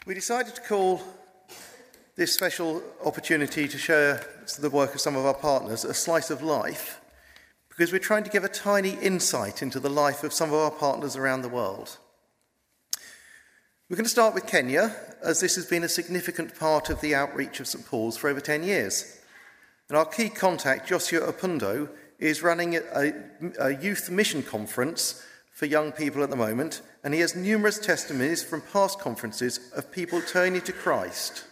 We decided to call this special opportunity to share the work of some of our partners a slice of life, because we're trying to give a tiny insight into the life of some of our partners around the world. We're going to start with Kenya, as this has been a significant part of the outreach of St Paul's for over 10 years. And our key contact, Joshua Opundo, is running a youth mission conference for young people at the moment, and he has numerous testimonies from past conferences of people turning to Christ.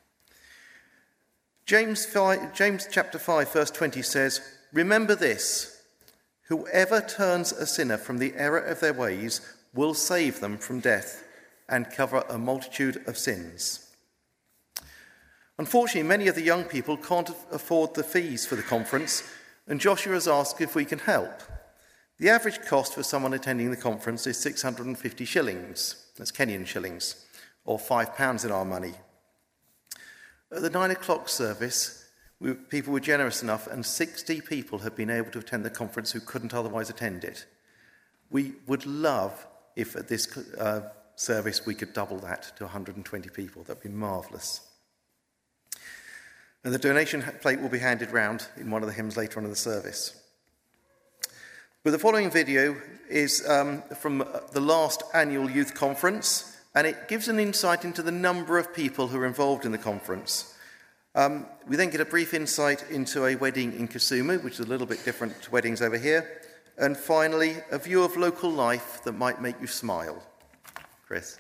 James chapter 5, verse 20 says, "Remember this, whoever turns a sinner from the error of their ways will save them from death and cover a multitude of sins." Unfortunately, many of the young people can't afford the fees for the conference, and Joshua has asked if we can help. The average cost for someone attending the conference is 650 shillings, that's Kenyan shillings, or £5 in our money. At the 9 o'clock service, people were generous enough, and 60 people have been able to attend the conference who couldn't otherwise attend it. We would love if at this service we could double that to 120 people. That would be marvellous. And the donation plate will be handed round in one of the hymns later on in the service. But the following video is from the last annual youth conference, and it gives an insight into the number of people who are involved in the conference. We then get a brief insight into a wedding in Kisumu, which is a little bit different to weddings over here. And finally, a view of local life that might make you smile. Chris.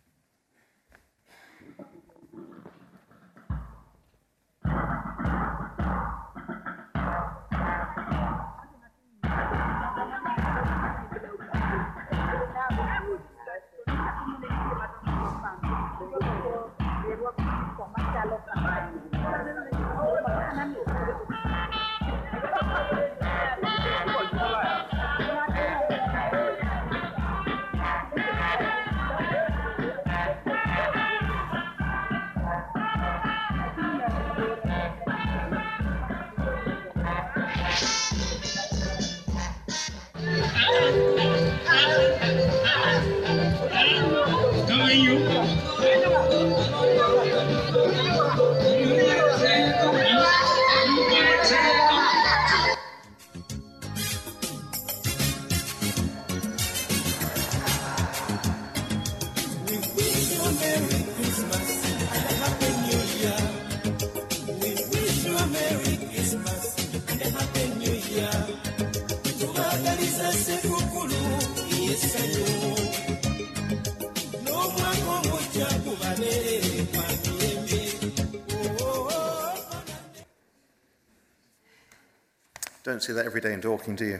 Don't see that every day in Dorking, do you?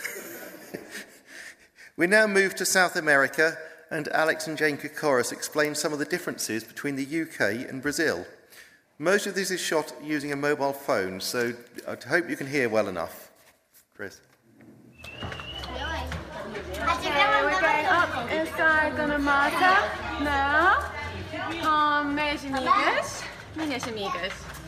We now move to South America, and Alex and Jane Kokoris explain some of the differences between the UK and Brazil. Most of this is shot using a mobile phone, so I hope you can hear well enough. Chris. We're going up inside the Mata now. Minhas amigas.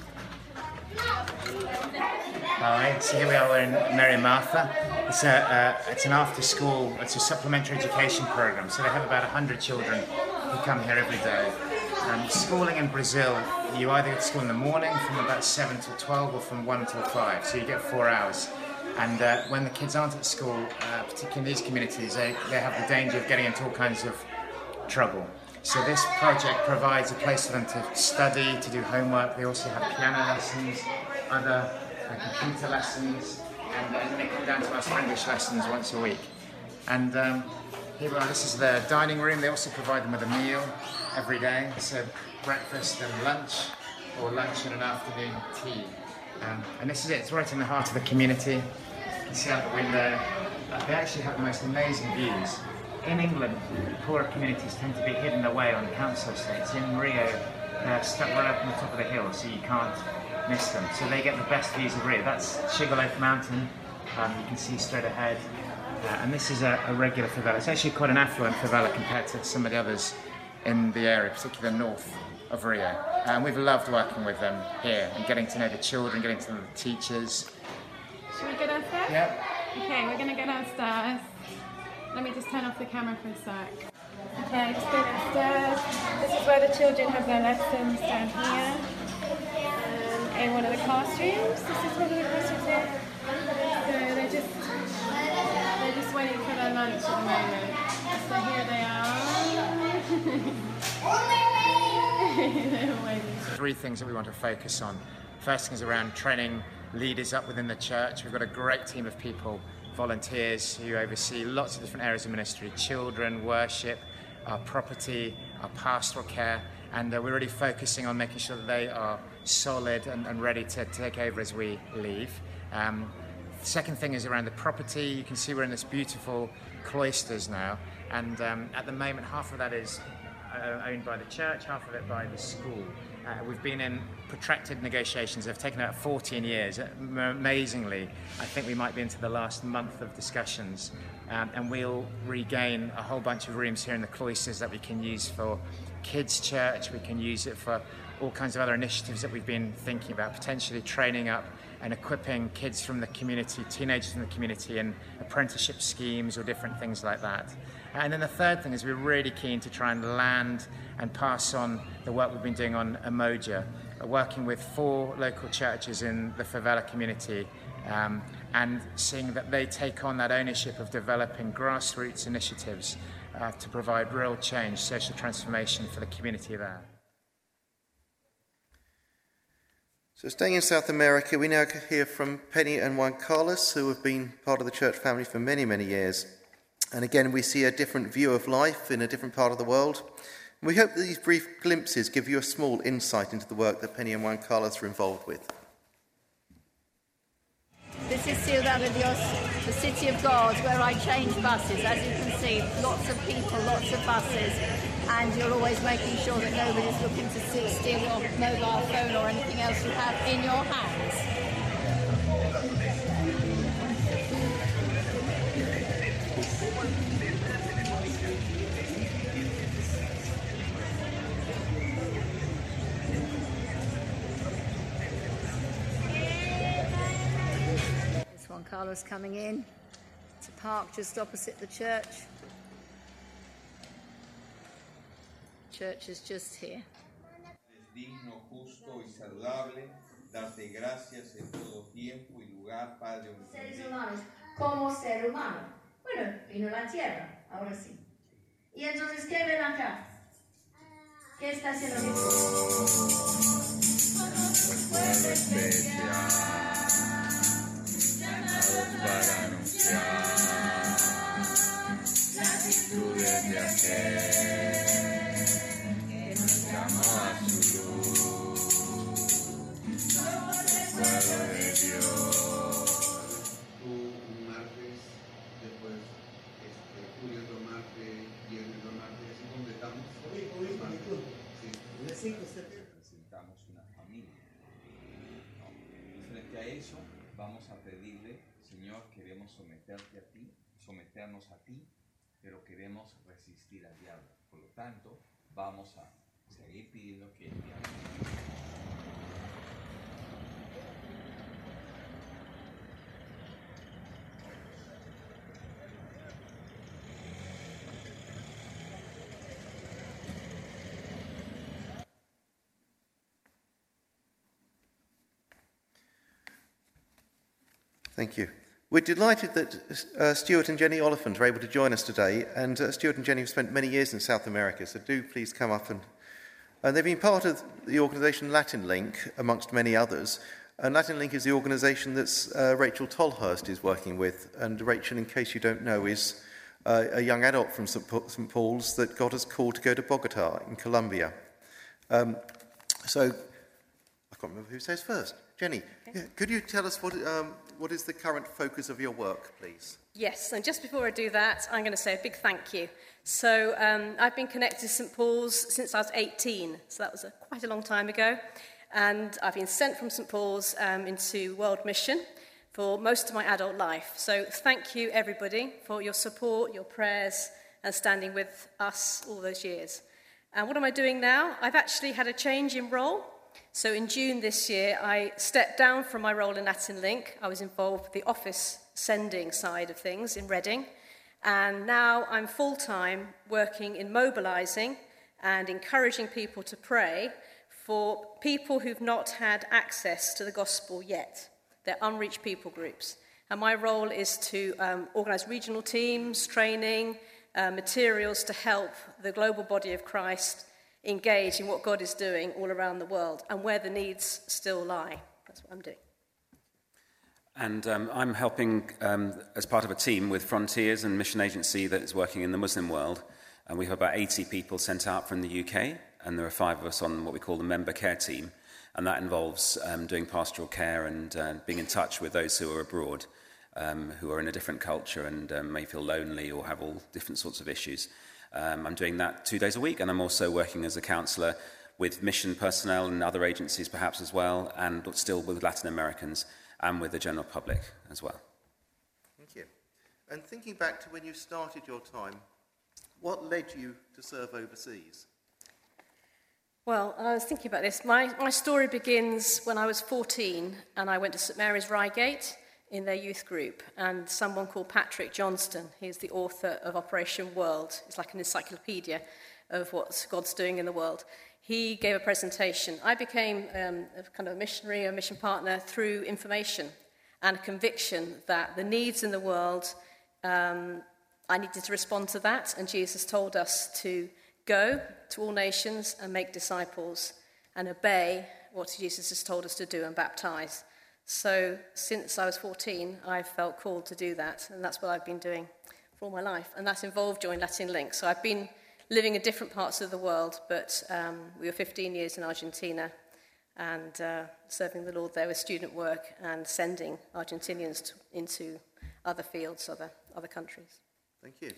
Alright, so here we are, we're in Mary Martha. It's an after-school, it's a supplementary education program, so they have about 100 children who come here every day. Schooling in Brazil, you either go to school in the morning from about 7 till 12 or from 1 till 5, so you get 4 hours. And when the kids aren't at school, particularly in these communities, they have the danger of getting into all kinds of trouble. So this project provides a place for them to study, to do homework. They also have piano lessons, other computer lessons, and then they come down to us for English lessons once a week. And here we are, this is their dining room. They also provide them with a meal every day, so breakfast and lunch, or lunch and an afternoon tea. And this is it, it's right in the heart of the community. You can see out the window, they actually have the most amazing views. In England, poorer communities tend to be hidden away on council estates. In Rio, they're stuck right up on the top of the hill, so you can't miss them. So they get the best views of Rio. That's Sugarloaf Mountain, you can see straight ahead. And this is a regular favela. It's actually quite an affluent favela compared to some of the others in the area, particularly north of Rio. And we've loved working with them here and getting to know the children, getting to know the teachers. Should we go downstairs? Yep. Okay, we're going to go downstairs. Let me just turn off the camera for a sec. Okay, just go downstairs. This is where the children have their lessons down here. In one of the classrooms. This is one of the classrooms here. So they're just waiting for their lunch at the moment. So here they are. They're waiting. Three things that we want to focus on. First thing is around training leaders up within the church. We've got a great team of people, volunteers who oversee lots of different areas of ministry: children, worship, our property, our pastoral care, and we're really focusing on making sure that they are solid and ready to take over as we leave. The second thing is around the property. You can see we're in this beautiful cloisters now, and at the moment half of that is owned by the church, half of it by the school. We've been in protracted negotiations. They've taken about 14 years. Amazingly, I think we might be into the last month of discussions, and we'll regain a whole bunch of rooms here in the cloisters that we can use for kids' church. We can use it for all kinds of other initiatives that we've been thinking about, potentially training up and equipping kids from the community, teenagers from the community, in apprenticeship schemes or different things like that. And then the third thing is we're really keen to try and land and pass on the work we've been doing on Umoja, working with 4 local churches in the favela community, and seeing that they take on that ownership of developing grassroots initiatives to provide real change, social transformation for the community there. So staying in South America, we now hear from Penny and Juan Carlos, who have been part of the church family for many, many years. And again, we see a different view of life in a different part of the world. And we hope that these brief glimpses give you a small insight into the work that Penny and Juan Carlos are involved with. This is Ciudad de Dios, the city of God, where I change buses. As you can see, lots of people, lots of buses, and you're always making sure that nobody's looking to steal your mobile phone or anything else you have in your hands. Juan Carlos coming in to park just opposite the church. Church is just here. Es digno, justo y saludable darte gracias en todo tiempo y lugar, Padre Seres omnipotente. humanos, como ser humano. Bueno, vino la tierra, ahora sí. Y entonces, ¿qué ven acá? ¿Qué está haciendo Jesús? Pueblo especial, llamados para anunciar las virtudes de aquel que nos llamó a su luz, pueblo de Dios. Un martes, después Julio otro martes, viernes otro martes, así completamos. Sí. Presentamos una familia, ¿no? Y frente a eso vamos a pedirle, Señor, queremos someternos a ti, pero queremos resistir al diablo. Por lo tanto, vamos a seguir pidiendo que el diablo... Thank you. We're delighted that Stuart and Jenny Oliphant are able to join us today, and Stuart and Jenny have spent many years in South America, so do please come up. And they've been part of the organisation Latin Link, amongst many others, and Latin Link is the organisation that Rachel Tolhurst is working with, and Rachel, in case you don't know, is a young adult from St. Paul's that God has called to go to Bogota in Colombia. So, I can't remember who says first. Jenny, could you tell us what is the current focus of your work, please? Yes, and just before I do that, I'm going to say a big thank you. So I've been connected to St. Paul's since I was 18, so that was quite a long time ago. And I've been sent from St. Paul's into World Mission for most of my adult life. So thank you, everybody, for your support, your prayers, and standing with us all those years. And what am I doing now? I've actually had a change in role. So in June this year, I stepped down from my role in Latin Link. I was involved with the office sending side of things in Reading. And now I'm full-time working in mobilising and encouraging people to pray for people who've not had access to the gospel yet. They're unreached people groups. And my role is to organise regional teams, training, materials to help the global body of Christ engage in what God is doing all around the world and where the needs still lie. That's what I'm doing. And I'm helping as part of a team with Frontiers and Mission Agency that is working in the Muslim world. And we have about 80 people sent out from the UK, and there are 5 of us on what we call the member care team. And that involves doing pastoral care and being in touch with those who are abroad, who are in a different culture and may feel lonely or have all different sorts of issues. I'm doing that 2 days a week, and I'm also working as a counsellor with mission personnel and other agencies perhaps as well, and still with Latin Americans and with the general public as well. Thank you. And thinking back to when you started your time, what led you to serve overseas? Well, I was thinking about this. My story begins when I was 14 and I went to St Mary's Reigate in their youth group, and someone called Patrick Johnston, he's the author of Operation World. It's like an encyclopedia of what God's doing in the world. He gave a presentation. I became a kind of a missionary, a mission partner through information and a conviction that the needs in the world, I needed to respond to that, and Jesus told us to go to all nations and make disciples and obey what Jesus has told us to do and baptize. So since I was 14, I've felt called to do that, and that's what I've been doing for all my life, and that's involved Join Latin Link. So I've been living in different parts of the world, but we were 15 years in Argentina and serving the Lord there with student work and sending Argentinians into other fields, other countries. Thank you.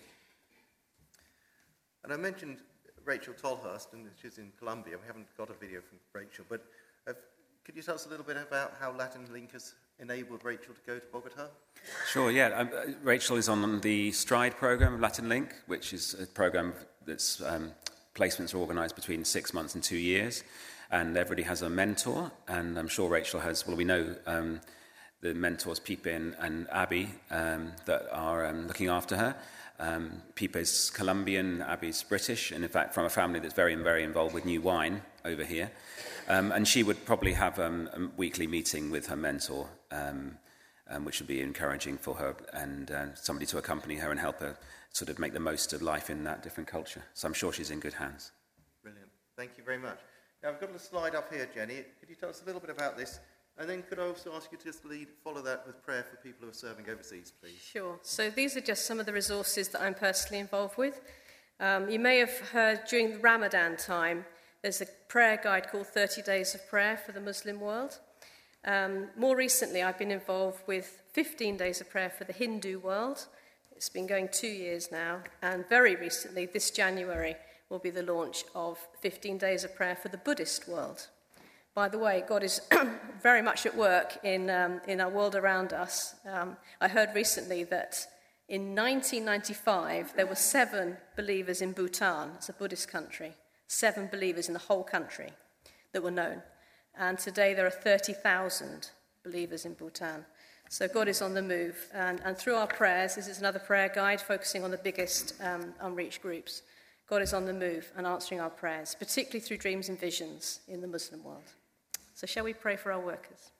And I mentioned Rachel Tolhurst, and she's in Colombia. We haven't got a video from Rachel, but could you tell us a little bit about how Latin Link has enabled Rachel to go to Bogota? Sure, yeah. Rachel is on the STRIDE program of Latin Link, which is a program that's placements are organised between 6 months and 2 years, and everybody has a mentor, and I'm sure Rachel has, well, we know the mentors Pipe and Abby that are looking after her. Pipe is Colombian, Abby's British, and in fact from a family that's very, very involved with New Wine over here. And she would probably have a weekly meeting with her mentor, which would be encouraging for her, and somebody to accompany her and help her sort of make the most of life in that different culture. So I'm sure she's in good hands. Brilliant. Thank you very much. Now, I've got a slide up here, Jenny. Could you tell us a little bit about this? And then could I also ask you to just follow that with prayer for people who are serving overseas, please? Sure. So these are just some of the resources that I'm personally involved with. You may have heard during the Ramadan time, there's a prayer guide called 30 Days of Prayer for the Muslim world. More recently, I've been involved with 15 Days of Prayer for the Hindu world. It's been going 2 years now. And very recently, this January, will be the launch of 15 Days of Prayer for the Buddhist world. By the way, God is very much at work in our world around us. I heard recently that in 1995, there were 7 believers in Bhutan. It's a Buddhist country. 7 believers in the whole country that were known. And today there are 30,000 believers in Bhutan. So God is on the move. And through our prayers, this is another prayer guide focusing on the biggest unreached groups. God is on the move and answering our prayers, particularly through dreams and visions in the Muslim world. So shall we pray for our workers?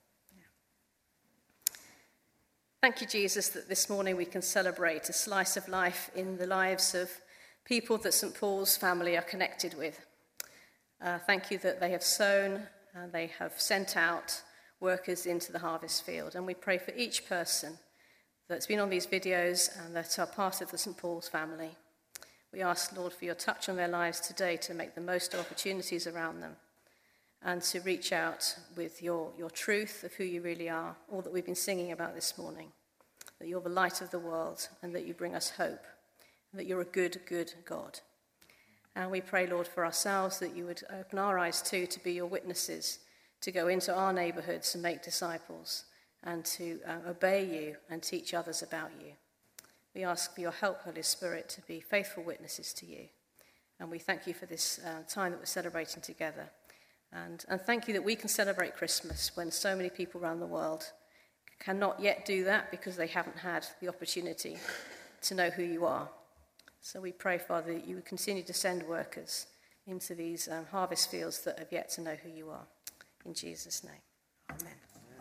Yeah. Thank you, Jesus, that this morning we can celebrate a slice of life in the lives of people that St. Paul's family are connected with. Thank you that they have sown and they have sent out workers into the harvest field. And we pray for each person that's been on these videos and that are part of the St. Paul's family. We ask, Lord, for your touch on their lives today to make the most of opportunities around them and to reach out with your truth of who you really are, all that we've been singing about this morning, that you're the light of the world and that you bring us hope, and that you're a good, good God. And we pray, Lord, for ourselves that you would open our eyes too to be your witnesses, to go into our neighbourhoods and make disciples and to obey you and teach others about you. We ask for your help, Holy Spirit, to be faithful witnesses to you. And we thank you for this time that we're celebrating together. And thank you that we can celebrate Christmas when so many people around the world cannot yet do that because they haven't had the opportunity to know who you are. So we pray, Father, that you would continue to send workers into these harvest fields that have yet to know who you are. In Jesus' name, amen.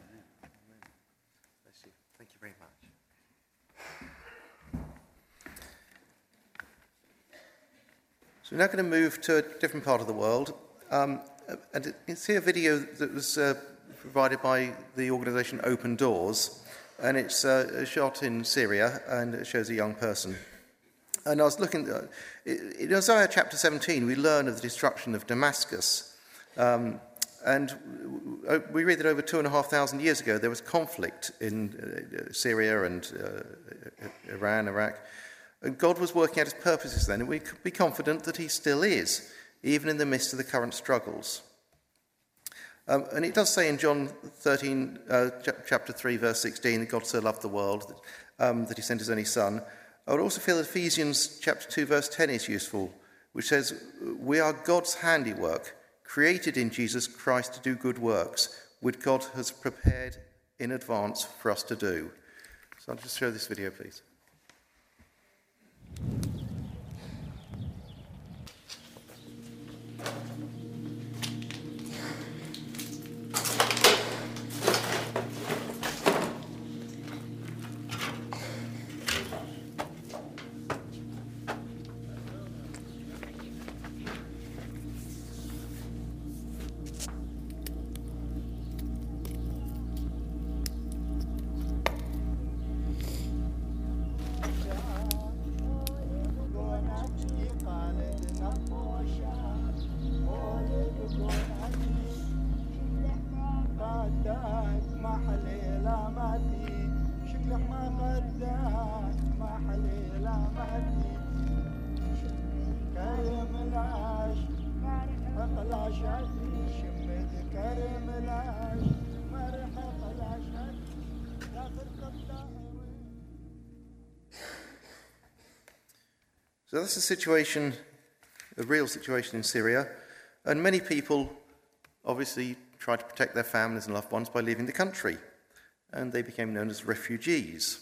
Thank you very much. So we're now going to move to a different part of the world. And it's here a video that was provided by the organisation Open Doors. And it's shot in Syria, and it shows a young person. And I was looking, in Isaiah chapter 17, we learn of the destruction of Damascus. And we read that over 2,500 years ago, there was conflict in Syria and Iran, Iraq. And God was working out his purposes then, and we could be confident that he still is, even in the midst of the current struggles. And it does say in John 13, chapter 3, verse 16, that God so loved the world that he sent his only Son. I would also feel that Ephesians chapter 2, verse 10 is useful, which says, we are God's handiwork, created in Jesus Christ to do good works, which God has prepared in advance for us to do. So I'll just show this video, please. So that's the situation, the real situation in Syria. And many people obviously tried to protect their families and loved ones by leaving the country. And they became known as refugees.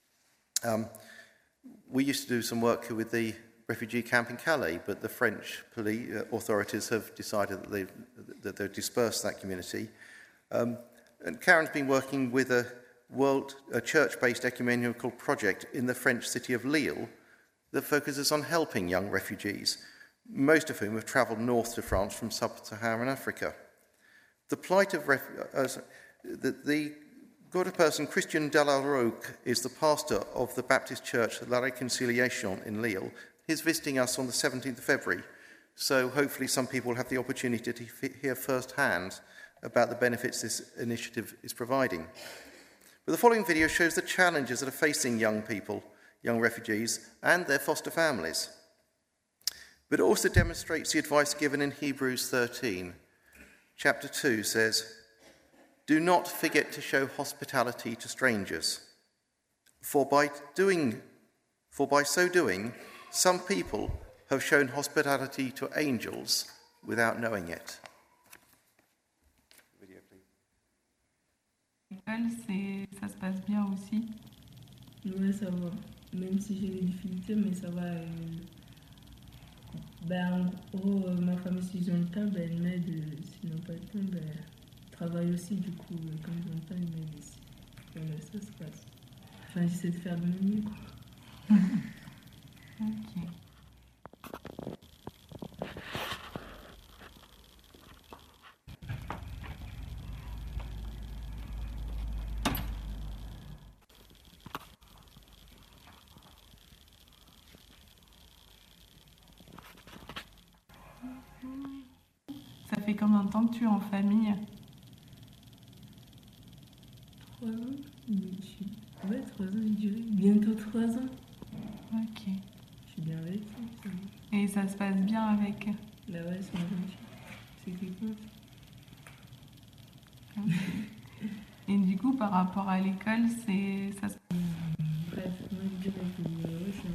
We used to do some work with the refugee camp in Calais, but the French police authorities have decided that they've dispersed that community. And Karen's been working with a church-based ecumenical project in the French city of Lille that focuses on helping young refugees, most of whom have travelled north to France from sub-Saharan Africa. The plight of the good person Christian Delaroque is the pastor of the Baptist church La Réconciliation in Lille. He's visiting us on the 17th of February, so hopefully some people will have the opportunity to hear firsthand about the benefits this initiative is providing. But the following video shows the challenges that are facing young people, young refugees, and their foster families. But it also demonstrates the advice given in Hebrews 13. Chapter 2 says, "Do not forget to show hospitality to strangers, for by so doing, some people have shown hospitality to angels without knowing it." Video, please. L'école, ça se passe bien aussi. Ouais, ça va. Même si j'ai des difficultés, mais ça va. En gros, ma famille, s'ils ont le temps, elle m'aide. S'ils n'ont pas le temps, ils travaillent aussi. Du coup, quand ils ont le temps, ils m'aident ici. Voilà, ça se passe. Enfin, j'essaie de faire de mon mieux, quoi. Ok. Ça fait combien de temps que tu es en famille? 3 ans. Ouais, 3 ans, je dirais. Bientôt 3 ans. Ok. Je suis bien avec ça. Et ça se passe bien avec? Là, ouais, c'est ma gentil. C'est quelqu'un. Okay. Et du coup, par rapport à l'école, ça se... Bref, moi je dirais que c'est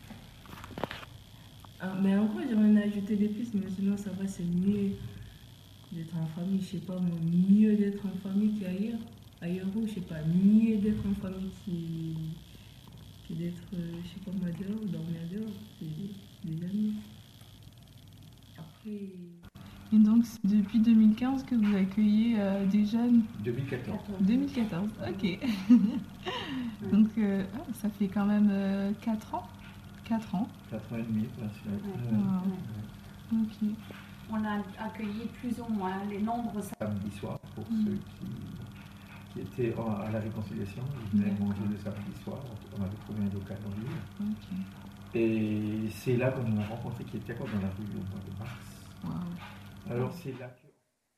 mais encore, j'aimerais en ajouter des plus, mais sinon ça va, c'est mieux d'être en famille, je sais pas moi, mieux d'être en famille qu'ailleurs. Ailleurs où, je sais pas, mieux d'être en famille que d'être, je sais pas moi, dehors, dormir dehors, c'est déjà mieux. Après, Et donc, c'est depuis 2015 que vous accueillez des jeunes 2014. 2014, ok. Donc, ça fait quand même 4 ans 4 ans. 4 ans et demi, presque. Wow. Ok. On a accueilli plus ou moins les nombres. Samedi soir, pour ceux qui étaient à la réconciliation, ils venaient manger le samedi soir. On avait trouvé un local en ville. Ok. Et c'est là qu'on a rencontré qui était encore dans la rue au mois de mars. Wow. Alors c'est là que...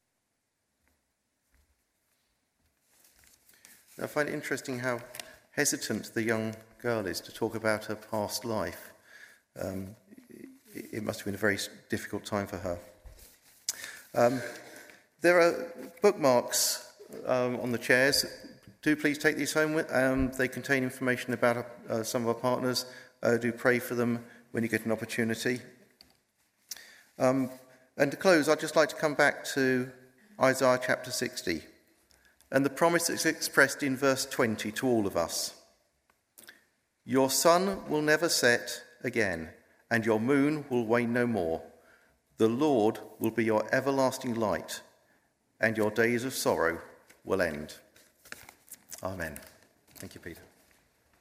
I find it interesting how hesitant the young girl is to talk about her past life. It must have been a very difficult time for her. There are bookmarks on the chairs. Do please take these home. They contain information about some of our partners. Do pray for them when you get an opportunity. And to close, I'd just like to come back to Isaiah chapter 60 and the promise that's expressed in verse 20 to all of us. Your sun will never set again, and your moon will wane no more. The Lord will be your everlasting light, and your days of sorrow will end. Amen. Thank you, Peter.